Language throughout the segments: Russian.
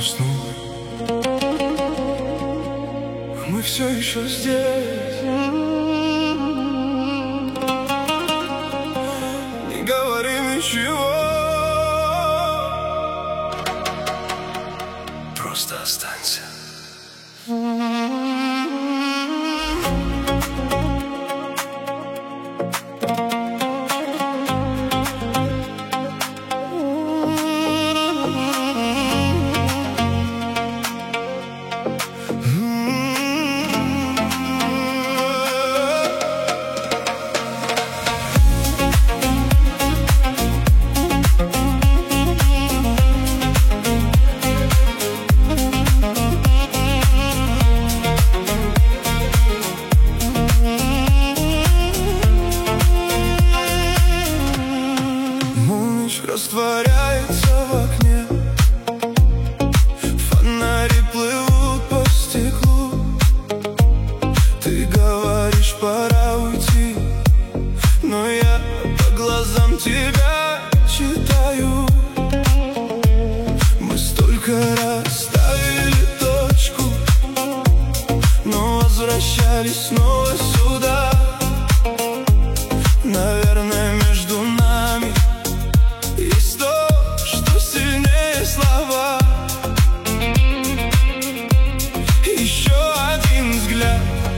уснули. Мы все еще здесь. Не говори ничего, просто останься. Растворяется в окне, фонари плывут по стеклу. Ты говоришь, пора уйти, но я по глазам тебя читаю. Мы столько расставили точку, но возвращались снова сюда. Наверное, между нами есть то, что сильнее слова. Еще один взгляд,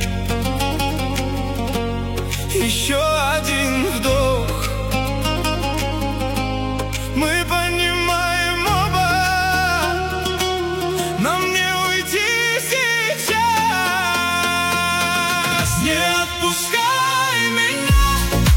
еще один вдох. Мы понимаем оба, нам не уйти сейчас. Не отпускай меня,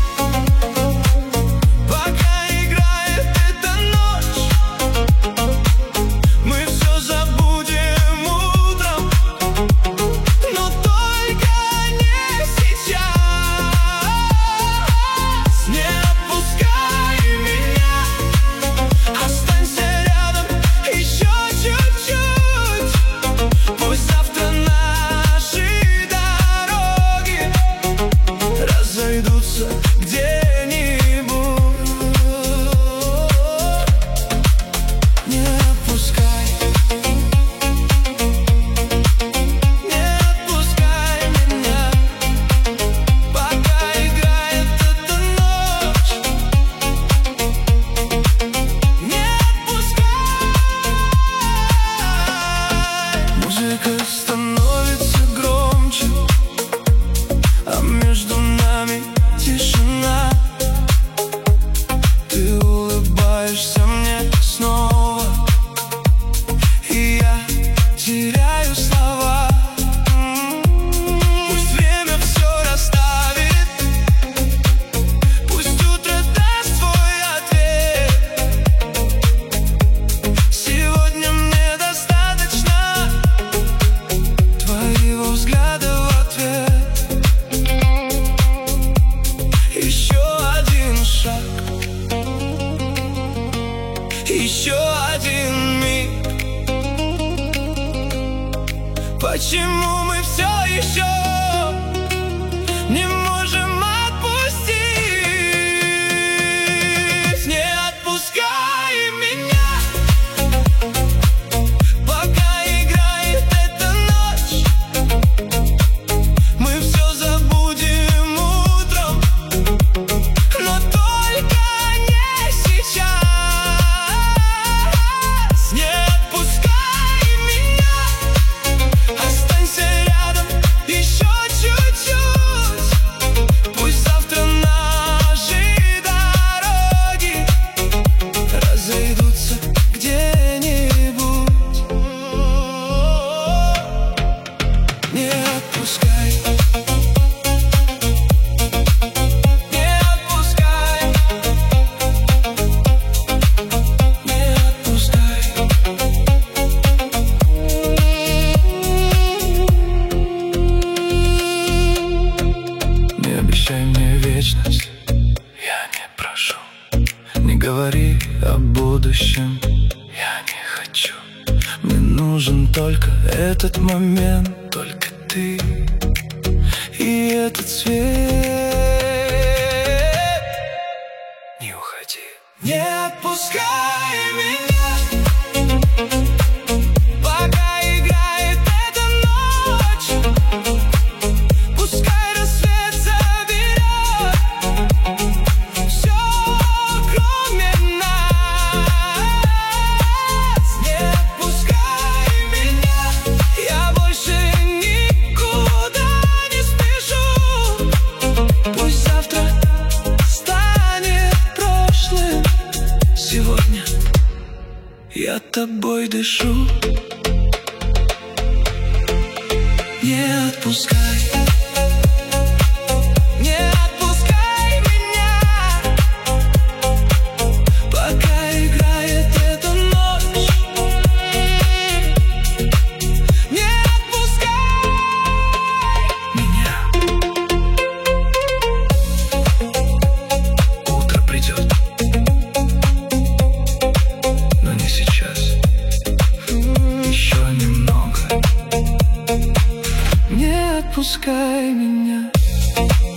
становится громче, а между нами тишина. Ты улыбаешься мне снова, и я теряю слова. Пусть время все расставит, пусть утро даст свой ответ. Сегодня мне достаточно твоего взгляда в ответ. Еще один шаг, еще один миг. Почему мы все еще не можем отпустить? Не отпускай меня, пока играет эта ночь. Мы все забудем утром, но только не сейчас. Не отпускай меня, останься рядом еще чуть-чуть. Пусть завтра наши дороги разойдутся где-нибудь. Не отпускай, не отпускай, не отпускай. Не обещай мне вечность, я не прошу. Не говори о будущем, я не хочу. Мне нужен только этот момент, только ты и этот свет. Не уходи, не отпускай меня. тобой дышу. Не отпускай, не отпускай меня, пока играет эта ночь. Не отпускай меня. Утро придет, но не сейчас. Еще немного. Не отпускай меня.